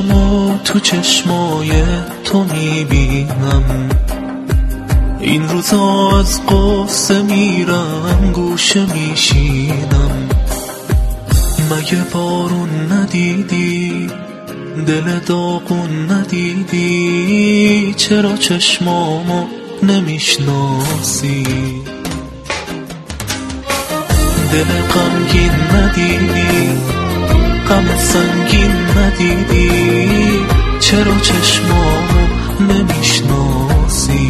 عشقامو تو چشمای تو میبینم. این روزا از قصه میرم گوشه میشینم. مگه بارون ندیدی؟ دل داغون ندیدی؟ چرا چشمامو نمیشناسی؟ دل غمگین ندیدی؟ غم سنگین ندیدی؟ چرا چشمامو نمیشناسی؟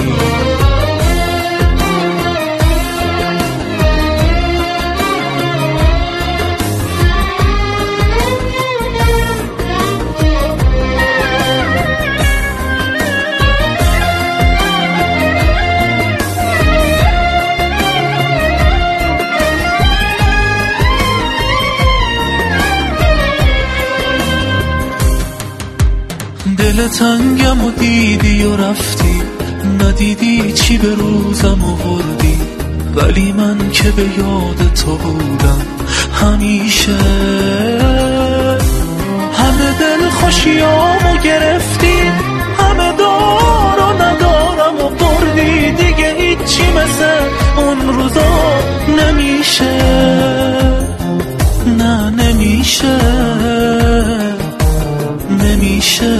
دل تنگم و دیدی و رفتی، ندیدی چی به روزم آوردی. ولی من که به یاد تو بودم همیشه. همه دل خوشیامو گرفتی، همه دار و ندارم و بردی. دیگه هیچی مثل اون روزا نمیشه. نه نمیشه، نمیشه.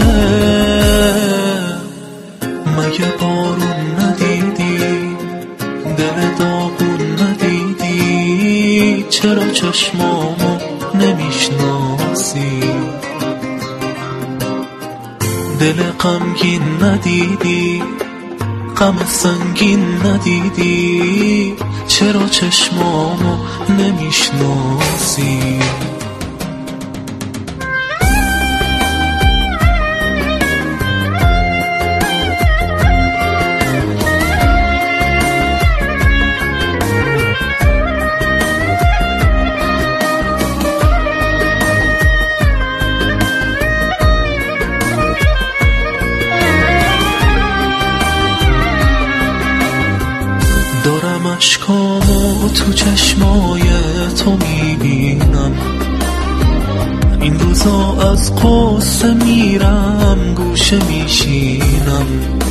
مگه بارون ندیدی؟ دل داغون ندیدی؟ چرا چشمامو نمیشناسی؟ دل غمگین ندیدی؟ غم سنگین ندیدی؟ چرا چشمامو نمیشناسی؟ دارم اشکامو تو چشمای تو میبینم. این روزا از قصه میرم گوشه میشینم.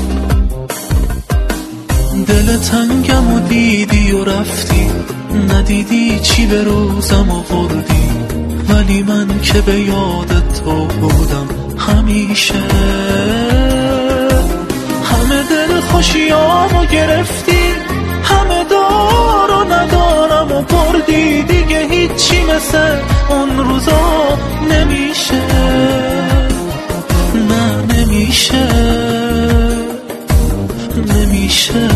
دل تنگم و دیدی و رفتی، ندیدی چی به روزم آوردی. ولی من که به یاد تو بودم همیشه. همه دل خوشیامو گرفتی، همه دار و ندارم و بردی. دیگه هیچی مثل اون روزا نمیشه. نه نمیشه، نمیشه.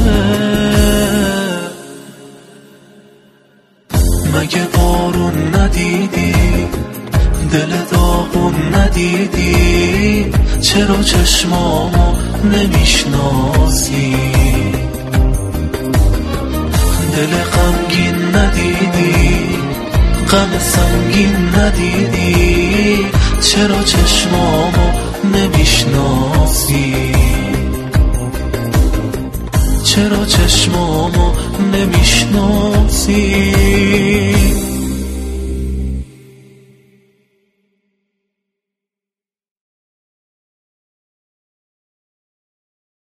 مگه بارون ندیدی؟ دل داغون ندیدی؟ چرا چشمامو نمیشناسی؟ دل غمگین ندیدی؟ غم سنگین ندیدی؟ چرا چشمامو نمیشناسی؟ چرا چشمامو نمیشناسی؟